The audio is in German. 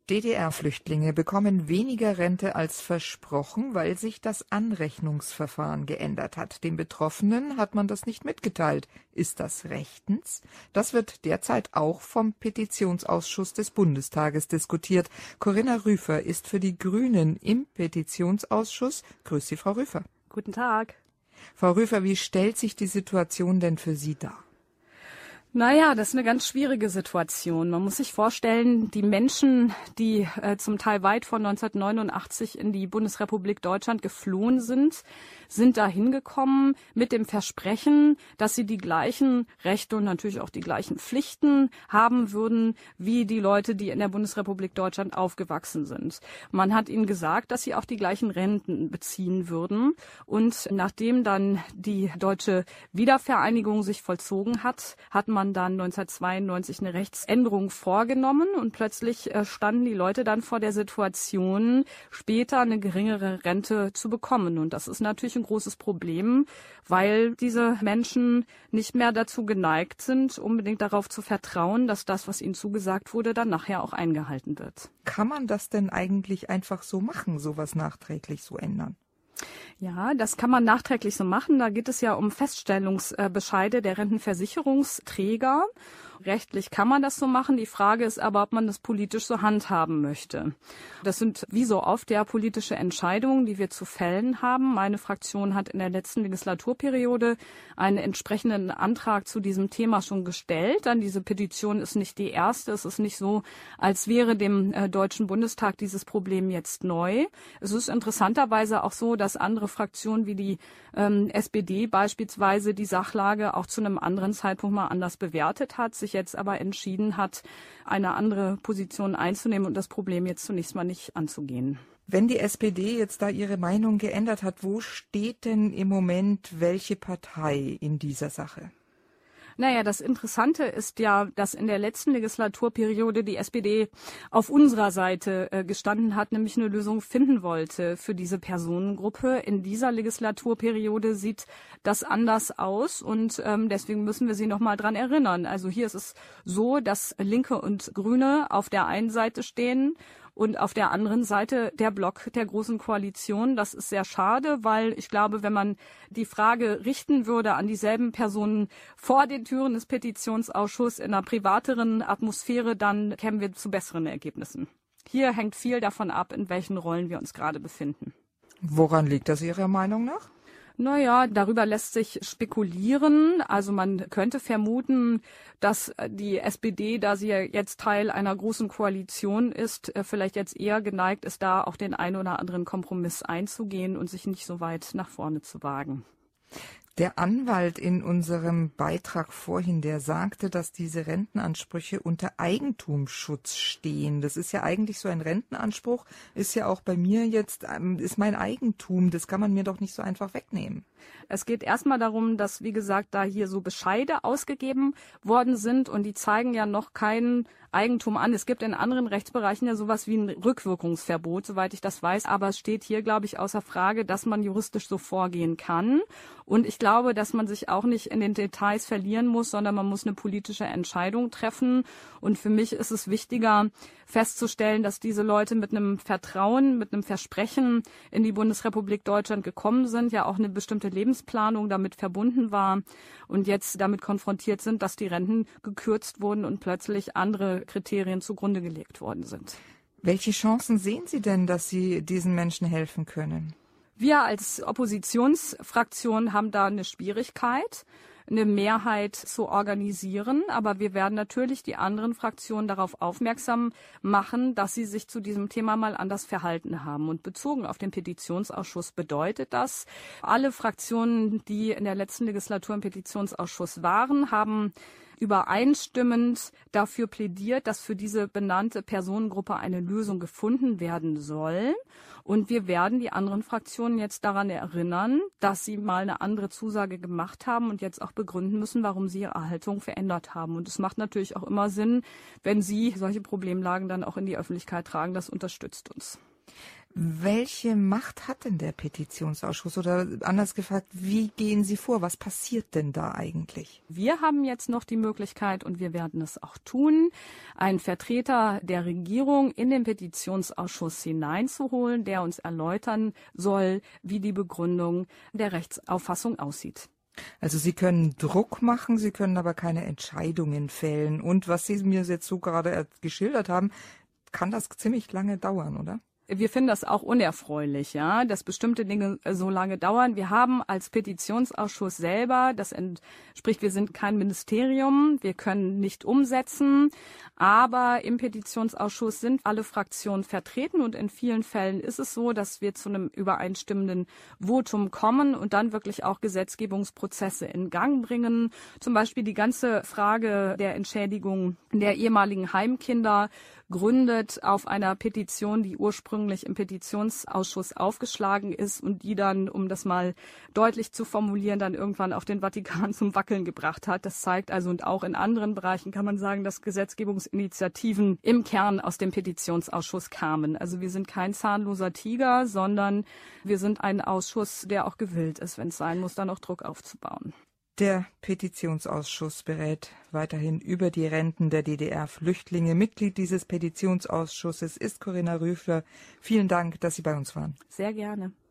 DDR-Flüchtlinge bekommen weniger Rente als versprochen, weil sich das Anrechnungsverfahren geändert hat. Den Betroffenen hat man das nicht mitgeteilt. Ist das rechtens? Das wird derzeit auch vom Petitionsausschuss des Bundestages diskutiert. Corinna Rüfer ist für die Grünen im Petitionsausschuss. Grüß Sie, Frau Rüfer. Guten Tag. Frau Rüfer, wie stellt sich die Situation denn für Sie dar? Naja, das ist eine ganz schwierige Situation. Man muss sich vorstellen, die Menschen, die zum Teil weit von 1989 in die Bundesrepublik Deutschland geflohen sind da hingekommen mit dem Versprechen, dass sie die gleichen Rechte und natürlich auch die gleichen Pflichten haben würden, wie die Leute, die in der Bundesrepublik Deutschland aufgewachsen sind. Man hat ihnen gesagt, dass sie auch die gleichen Renten beziehen würden. Und nachdem dann die deutsche Wiedervereinigung sich vollzogen hat, hat man dann 1992 eine Rechtsänderung vorgenommen und plötzlich standen die Leute dann vor der Situation, später eine geringere Rente zu bekommen. Und das ist natürlich ein großes Problem, weil diese Menschen nicht mehr dazu geneigt sind, unbedingt darauf zu vertrauen, dass das, was ihnen zugesagt wurde, dann nachher auch eingehalten wird. Kann man das denn eigentlich einfach so machen, sowas nachträglich so ändern? Ja, das kann man nachträglich so machen. Da geht es ja um Feststellungsbescheide der Rentenversicherungsträger. Rechtlich kann man das so machen. Die Frage ist aber, ob man das politisch so handhaben möchte. Das sind wie so oft ja politische Entscheidungen, die wir zu fällen haben. Meine Fraktion hat in der letzten Legislaturperiode einen entsprechenden Antrag zu diesem Thema schon gestellt. Dann diese Petition ist nicht die erste. Es ist nicht so, als wäre dem Deutschen Bundestag dieses Problem jetzt neu. Es ist interessanterweise auch so, dass andere Fraktionen wie die SPD beispielsweise die Sachlage auch zu einem anderen Zeitpunkt mal anders bewertet hat, sich jetzt aber entschieden hat, eine andere Position einzunehmen und das Problem jetzt zunächst mal nicht anzugehen. Wenn die SPD jetzt da ihre Meinung geändert hat, wo steht denn im Moment welche Partei in dieser Sache? Naja, das Interessante ist ja, dass in der letzten Legislaturperiode die SPD auf unserer Seite gestanden hat, nämlich eine Lösung finden wollte für diese Personengruppe. In dieser Legislaturperiode sieht das anders aus und deswegen müssen wir Sie noch mal dran erinnern. Also hier ist es so, dass Linke und Grüne auf der einen Seite stehen und auf der anderen Seite der Block der Großen Koalition. Das ist sehr schade, weil ich glaube, wenn man die Frage richten würde an dieselben Personen vor den Türen des Petitionsausschusses in einer privateren Atmosphäre, dann kämen wir zu besseren Ergebnissen. Hier hängt viel davon ab, in welchen Rollen wir uns gerade befinden. Woran liegt das Ihrer Meinung nach? Naja, darüber lässt sich spekulieren. Also man könnte vermuten, dass die SPD, da sie ja jetzt Teil einer großen Koalition ist, vielleicht jetzt eher geneigt ist, da auch den einen oder anderen Kompromiss einzugehen und sich nicht so weit nach vorne zu wagen. Der Anwalt in unserem Beitrag vorhin, der sagte, dass diese Rentenansprüche unter Eigentumsschutz stehen. Das ist ja eigentlich so ein Rentenanspruch, ist ja auch bei mir jetzt, ist mein Eigentum, das kann man mir doch nicht so einfach wegnehmen. Es geht erstmal darum, dass, wie gesagt, da hier so Bescheide ausgegeben worden sind und die zeigen ja noch kein Eigentum an. Es gibt in anderen Rechtsbereichen ja sowas wie ein Rückwirkungsverbot, soweit ich das weiß. Aber es steht hier, glaube ich, außer Frage, dass man juristisch so vorgehen kann. Und ich glaube, dass man sich auch nicht in den Details verlieren muss, sondern man muss eine politische Entscheidung treffen. Und für mich ist es wichtiger, festzustellen, dass diese Leute mit einem Vertrauen, mit einem Versprechen in die Bundesrepublik Deutschland gekommen sind, ja auch eine bestimmte Lebensplanung damit verbunden war und jetzt damit konfrontiert sind, dass die Renten gekürzt wurden und plötzlich andere Kriterien zugrunde gelegt worden sind. Welche Chancen sehen Sie denn, dass Sie diesen Menschen helfen können? Wir als Oppositionsfraktion haben da eine Schwierigkeit, eine Mehrheit zu organisieren. Aber wir werden natürlich die anderen Fraktionen darauf aufmerksam machen, dass sie sich zu diesem Thema mal anders verhalten haben. Und bezogen auf den Petitionsausschuss bedeutet das, alle Fraktionen, die in der letzten Legislatur im Petitionsausschuss waren, haben übereinstimmend dafür plädiert, dass für diese benannte Personengruppe eine Lösung gefunden werden soll. Und wir werden die anderen Fraktionen jetzt daran erinnern, dass sie mal eine andere Zusage gemacht haben und jetzt auch begründen müssen, warum sie ihre Haltung verändert haben. Und es macht natürlich auch immer Sinn, wenn sie solche Problemlagen dann auch in die Öffentlichkeit tragen. Das unterstützt uns. Welche Macht hat denn der Petitionsausschuss? Oder anders gefragt, wie gehen Sie vor? Was passiert denn da eigentlich? Wir haben jetzt noch die Möglichkeit, und wir werden es auch tun, einen Vertreter der Regierung in den Petitionsausschuss hineinzuholen, der uns erläutern soll, wie die Begründung der Rechtsauffassung aussieht. Also Sie können Druck machen, Sie können aber keine Entscheidungen fällen. Und was Sie mir jetzt so gerade geschildert haben, kann das ziemlich lange dauern, oder? Wir finden das auch unerfreulich, ja, dass bestimmte Dinge so lange dauern. Wir haben als Petitionsausschuss selber, das entspricht, wir sind kein Ministerium, wir können nicht umsetzen, aber im Petitionsausschuss sind alle Fraktionen vertreten und in vielen Fällen ist es so, dass wir zu einem übereinstimmenden Votum kommen und dann wirklich auch Gesetzgebungsprozesse in Gang bringen. Zum Beispiel die ganze Frage der Entschädigung der ehemaligen Heimkinder gründet auf einer Petition, die ursprünglich im Petitionsausschuss aufgeschlagen ist und die dann, um das mal deutlich zu formulieren, dann irgendwann auch den Vatikan zum Wackeln gebracht hat. Das zeigt also, und auch in anderen Bereichen kann man sagen, dass Gesetzgebungsinitiativen im Kern aus dem Petitionsausschuss kamen. Also wir sind kein zahnloser Tiger, sondern wir sind ein Ausschuss, der auch gewillt ist, wenn es sein muss, dann auch Druck aufzubauen. Der Petitionsausschuss berät weiterhin über die Renten der DDR-Flüchtlinge. Mitglied dieses Petitionsausschusses ist Corinna Rüffler. Vielen Dank, dass Sie bei uns waren. Sehr gerne.